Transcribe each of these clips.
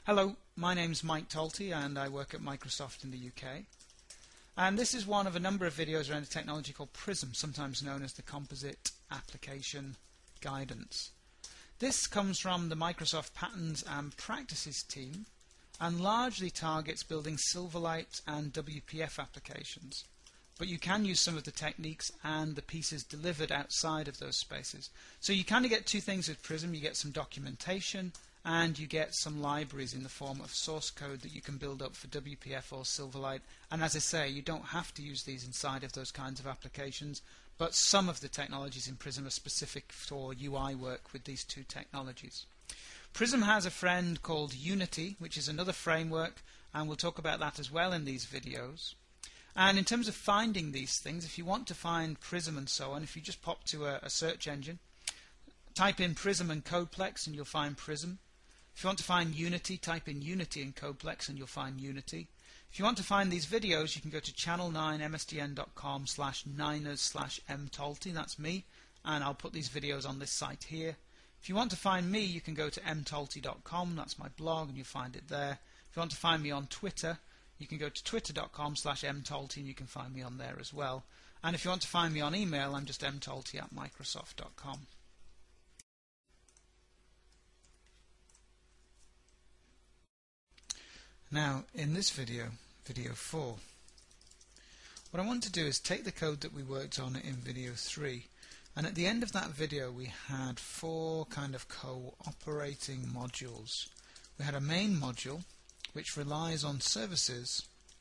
Hello, my name's Mike Talty and I work at Microsoft in the UK. And this is one of a number of videos around a technology called Prism, sometimes known as the Composite Application Guidance. This comes from the Microsoft Patterns and Practices team and largely targets building Silverlight and WPF applications. But you can use some of the techniques and the pieces delivered outside of those spaces. So you kind of get two things with Prism. You get some documentation and you get some libraries in the form of source code that you can build up for WPF or Silverlight. And as I say, you don't have to use these inside of those kinds of applications, but some of the technologies in Prism are specific for UI work with these two technologies. Prism has a friend called Unity, which is another framework, and we'll talk about that as well in these videos. And in terms of finding these things, if you want to find Prism and so on, if you just pop to a search engine, type in Prism and Codeplex and you'll find Prism. If you want to find Unity, type in Unity and Codeplex and you'll find Unity. If you want to find these videos, you can go to channel9msdn.com/niners/mtalty, that's me, and I'll put these videos on this site here. If you want to find me, you can go to mtalty.com, that's my blog, and you'll find it there. If you want to find me on Twitter, you can go to twitter.com/mtalty and you can find me on there as well. And if you want to find me on email, I'm just mtalty@microsoft.com. Now, in this video, video 4, what I want to do is take the code that we worked on in video 3, and at the end of that video we had 4 kind of cooperating modules. We had a main module which relies on services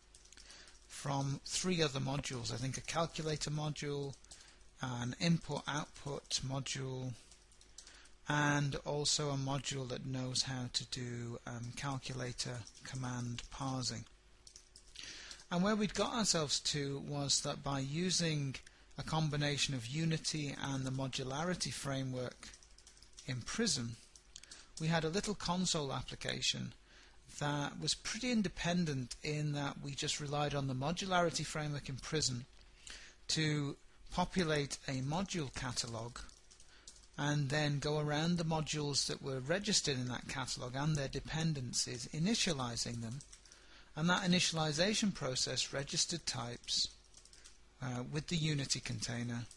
from 3 other modules. I think a calculator module, an input-output module, and also a module that knows how to do calculator command parsing. And where we'd got ourselves to was that by using a combination of Unity and the modularity framework in Prism, we had a little console application that was pretty independent in that we just relied on the modularity framework in Prism to populate a module catalog and then go around the modules that were registered in that catalog and their dependencies, initializing them, and that initialization process registered types with the Unity container,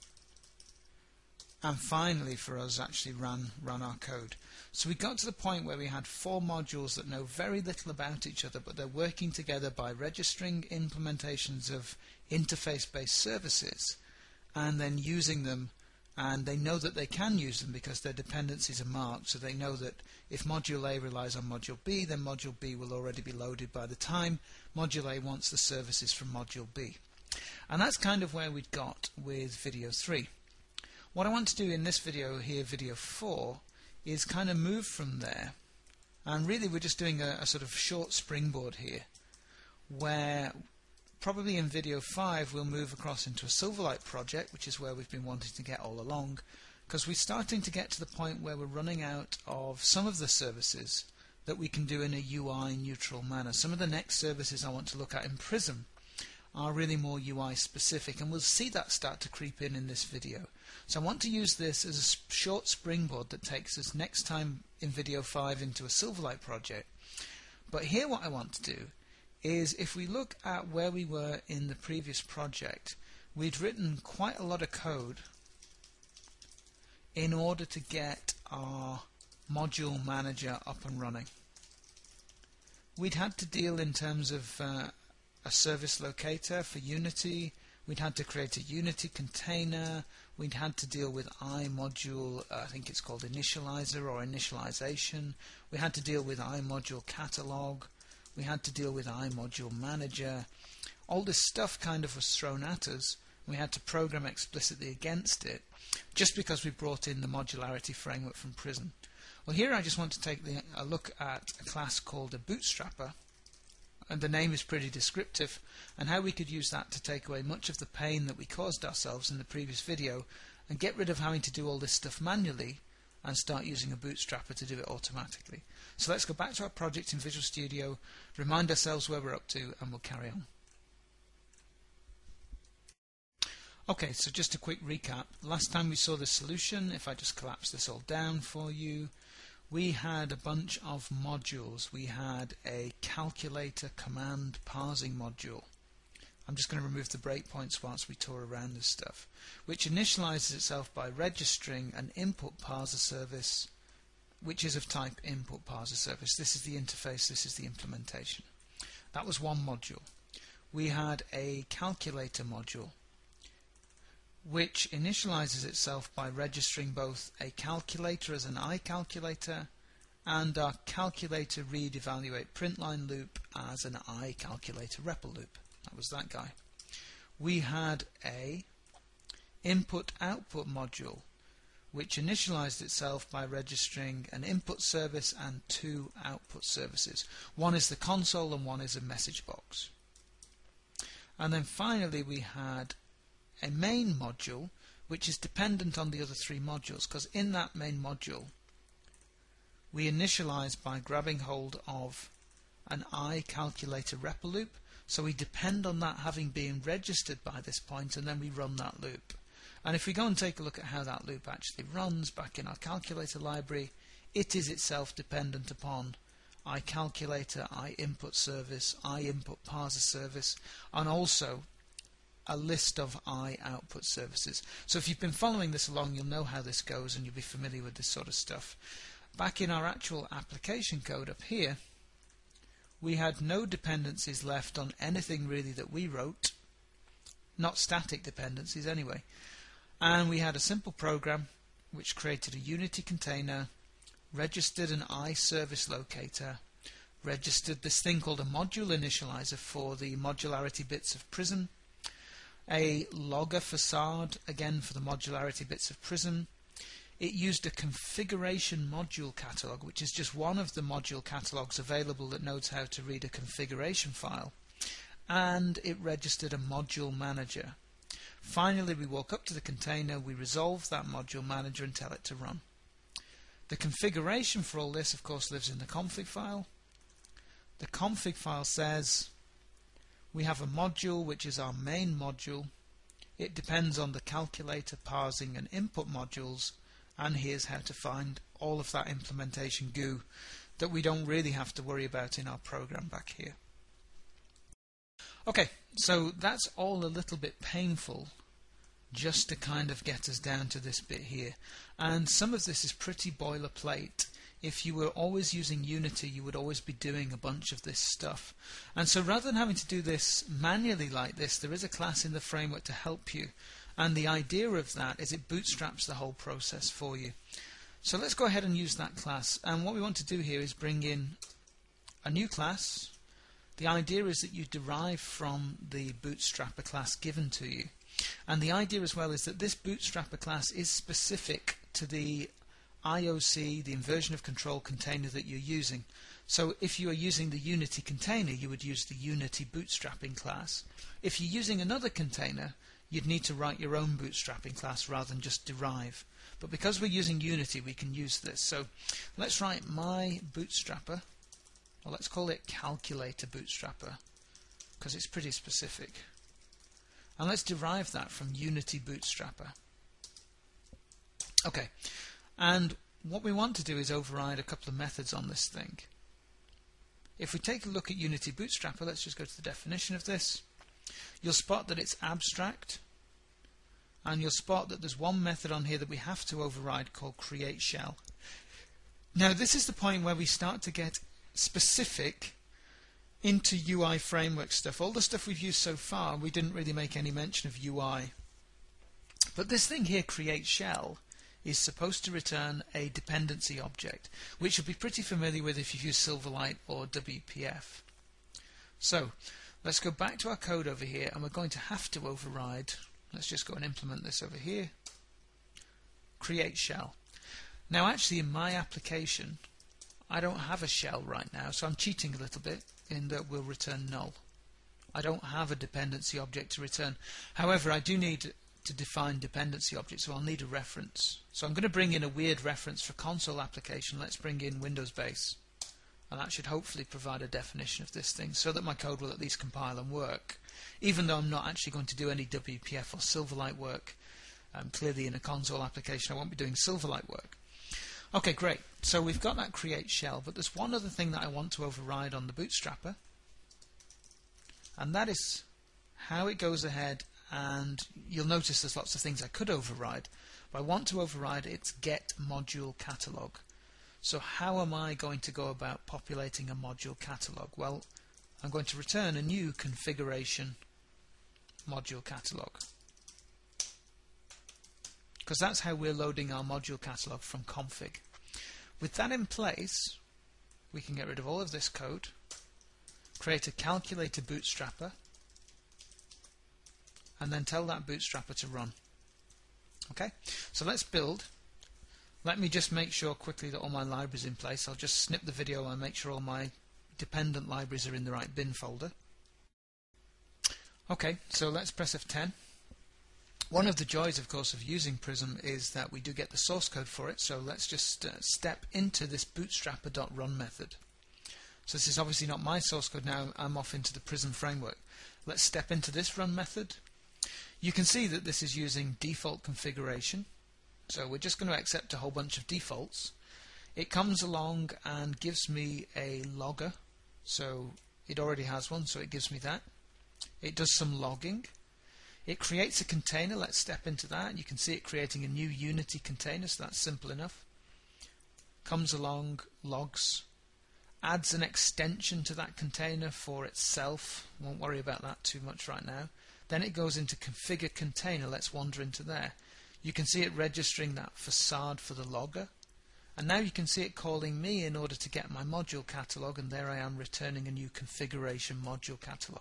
and finally for us actually ran our code. So we got to the point where we had 4 modules that know very little about each other, but they're working together by registering implementations of interface-based services and then using them, and they know that they can use them because their dependencies are marked, so they know that if module A relies on module B, then module B will already be loaded by the time module A wants the services from module B. And that's kind of where we'd got with video 3. What I want to do in this video here, video 4, is kind of move from there, and really we're just doing a sort of short springboard here, where probably in video 5 we'll move across into a Silverlight project, which is where we've been wanting to get all along, because we're starting to get to the point where we're running out of some of the services that we can do in a UI neutral manner. Some of the next services I want to look at in Prism are really more UI specific, and we'll see that start to creep in this video. So I want to use this as a short springboard that takes us next time in video 5 into a Silverlight project. But here what I want to do is, if we look at where we were in the previous project, we'd written quite a lot of code in order to get our module manager up and running. We'd had to deal in terms of a service locator for Unity, we'd had to create a Unity container, we'd had to deal with iModule, I think it's called initializer or initialization, we had to deal with iModule catalog, we had to deal with iModule manager. All this stuff kind of was thrown at us. We had to program explicitly against it just because we brought in the modularity framework from Prism. Well, here I just want to take a look at a class called a bootstrapper, and the name is pretty descriptive, and how we could use that to take away much of the pain that we caused ourselves in the previous video and get rid of having to do all this stuff manually and start using a bootstrapper to do it automatically. So let's go back to our project in Visual Studio, remind ourselves where we're up to, and we'll carry on. Okay, so just a quick recap. Last time we saw the solution, if I just collapse this all down for you, we had a bunch of modules. We had a calculator command parsing module. I'm just going to remove the breakpoints whilst we tour around this stuff, which initializes itself by registering an input parser service, which is of type input parser service. This is the interface, this is the implementation. That was one module. We had a calculator module, which initializes itself by registering both a calculator as an iCalculator and our calculator read evaluate print line loop as an iCalculator REPL loop. That was that guy. We had a input-output module, which initialized itself by registering an input service and two output services. One is the console and one is a message box. And then finally we had a main module, which is dependent on the other three modules, because in that main module we initialize by grabbing hold of an iCalculator REPL loop. So we depend on that having been registered by this point, and then we run that loop. And if we go and take a look at how that loop actually runs back in our calculator library, it is itself dependent upon iCalculator, iInput service, iInput parser service, and also a list of iOutput services. So if you've been following this along, you'll know how this goes and you'll be familiar with this sort of stuff. Back in our actual application code up here, we had no dependencies left on anything really that we wrote, not static dependencies anyway, and we had a simple program which created a Unity container, registered an iService locator, registered this thing called a module initializer for the modularity bits of Prism, a logger facade again for the modularity bits of Prism. It used a configuration module catalog, which is just one of the module catalogs available that knows how to read a configuration file, and it registered a module manager. Finally, we walk up to the container, we resolve that module manager and tell it to run. The configuration for all this, of course, lives in the config file. The config file says we have a module which is our main module. It depends on the calculator, parsing and input modules, and here's how to find all of that implementation goo that we don't really have to worry about in our program back here. Okay, so that's all a little bit painful just to kind of get us down to this bit here. And some of this is pretty boilerplate. If you were always using Unity, you would always be doing a bunch of this stuff. And so rather than having to do this manually like this, there is a class in the framework to help you. And the idea of that is it bootstraps the whole process for you. So let's go ahead and use that class. And what we want to do here is bring in a new class. The idea is that you derive from the bootstrapper class given to you. And the idea as well is that this bootstrapper class is specific to the IOC, the inversion of control container that you're using. So if you are using the Unity container, you would use the Unity bootstrapping class. If you're using another container, you'd need to write your own bootstrapping class rather than just derive. But because we're using Unity, we can use this. So let's write my bootstrapper, or let's call it calculator bootstrapper, because it's pretty specific. And let's derive that from Unity bootstrapper. Okay, and what we want to do is override a couple of methods on this thing. If we take a look at Unity bootstrapper, let's just go to the definition of this. You'll spot that it's abstract, and you'll spot that there's one method on here that we have to override called createShell. Now this is the point where we start to get specific into UI framework stuff. All the stuff we've used so far, we didn't really make any mention of UI. But this thing here, createShell, is supposed to return a dependency object, which you'll be pretty familiar with if you've used Silverlight or WPF. So let's go back to our code over here, and we're going to have to override. Let's just go and implement this over here. createShell. Now actually in my application I don't have a shell right now, so I'm cheating a little bit in that we'll return null. I don't have a dependency object to return. However, I do need to define dependency objects, so I'll need a reference. So I'm going to bring in a weird reference for console application. Let's bring in Windows Base, and that should hopefully provide a definition of this thing so that my code will at least compile and work, even though I'm not actually going to do any WPF or Silverlight work. Clearly in a console application I won't be doing Silverlight work. Okay, great. So we've got that create shell, but there's one other thing that I want to override on the Bootstrapper, and that is how it goes ahead, and you'll notice there's lots of things I could override, but I want to override its get module catalog. So how am I going to go about populating a module catalog? Well, I'm going to return a new configuration module catalog, because that's how we're loading our module catalog from config. With that in place, we can get rid of all of this code, create a calculator bootstrapper, and then tell that bootstrapper to run. Okay, so let's build. Let me just make sure quickly that all my libraries are in place. I'll just snip the video and make sure all my dependent libraries are in the right bin folder. Okay, so let's press F10. One of the joys, of course, of using Prism is that we do get the source code for it, so let's just step into this bootstrapper.run method. So this is obviously not my source code now, I'm off into the Prism framework. Let's step into this run method. You can see that this is using default configuration, so we're just going to accept a whole bunch of defaults. It comes along and gives me a logger, so it already has one, so it gives me that. It does some logging. It creates a container. Let's step into that. You can see it creating a new Unity container, so that's simple enough. Comes along, logs, adds an extension to that container for itself. Won't worry about that too much right now. Then it goes into configure container. Let's wander into there. You can see it registering that facade for the logger. And now you can see it calling me in order to get my module catalog, and there I am returning a new configuration module catalog.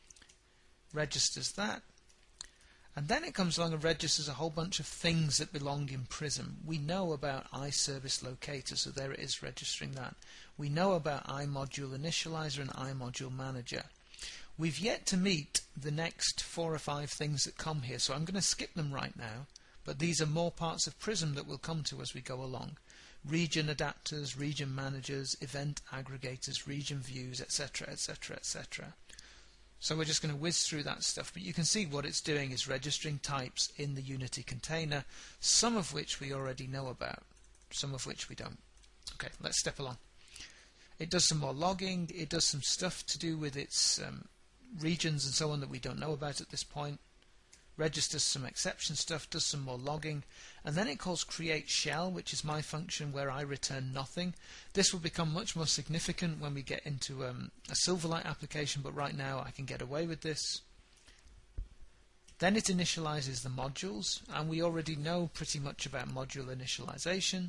Registers that. And then it comes along and registers a whole bunch of things that belong in Prism. We know about iService Locator, so there it is registering that. We know about iModule Initializer and iModule Manager. We've yet to meet the next 4 or 5 things that come here, so I'm going to skip them right now, but these are more parts of Prism that we'll come to as we go along. Region adapters, region managers, event aggregators, region views, etc., etc., etc. So we're just going to whiz through that stuff, but you can see what it's doing is registering types in the Unity container, some of which we already know about, some of which we don't. Okay, let's step along. It does some more logging, it does some stuff to do with its regions and so on that we don't know about at this point, registers some exception stuff, does some more logging, and then it calls create shell, which is my function where I return nothing. This will become much more significant when we get into a Silverlight application, but right now I can get away with this. Then it initializes the modules, and we already know pretty much about module initialization.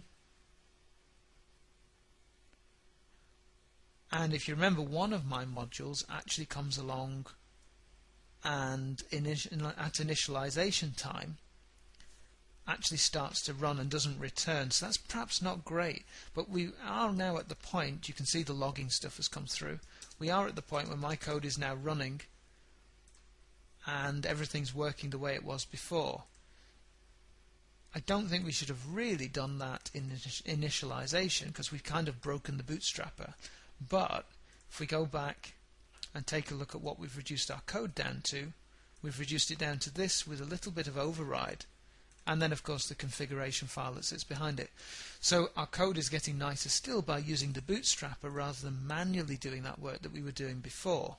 And if you remember, one of my modules actually comes along and at initialization time actually starts to run and doesn't return, so that's perhaps not great, but we are now at the point, you can see the logging stuff has come through, we are at the point where my code is now running and everything's working the way it was before. I don't think we should have really done that in initialization because we've kind of broken the bootstrapper, but if we go back and take a look at what we've reduced our code down to, we've reduced it down to this with a little bit of override, and then of course the configuration file that sits behind it. So our code is getting nicer still by using the bootstrapper rather than manually doing that work that we were doing before.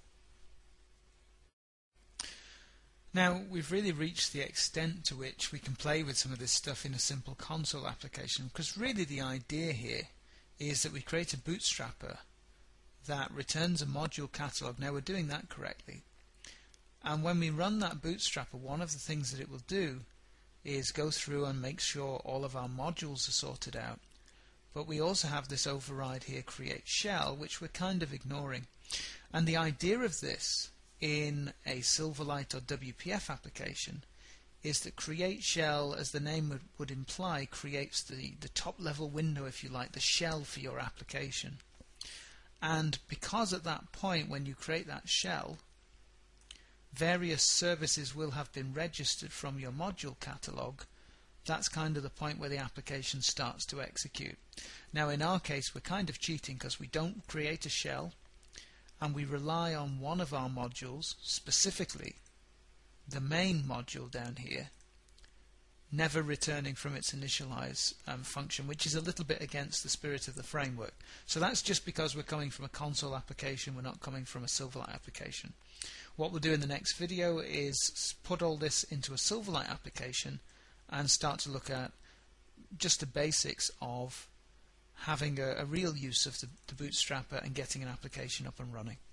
Now we've really reached the extent to which we can play with some of this stuff in a simple console application, because really the idea here is that we create a bootstrapper that returns a module catalog. Now we're doing that correctly, and when we run that bootstrapper, one of the things that it will do is go through and make sure all of our modules are sorted out. But we also have this override here, create shell, which we're kind of ignoring. And the idea of this in a Silverlight or WPF application is that create shell, as the name would imply, creates the top level window, if you like, the shell for your application. And because at that point when you create that shell, various services will have been registered from your module catalog, that's kind of the point where the application starts to execute. Now in our case we're kind of cheating because we don't create a shell and we rely on one of our modules, specifically the main module down here, never returning from its initialize function, which is a little bit against the spirit of the framework. So that's just because we're coming from a console application, we're not coming from a Silverlight application. What we'll do in the next video is put all this into a Silverlight application and start to look at just the basics of having a real use of the Bootstrapper and getting an application up and running.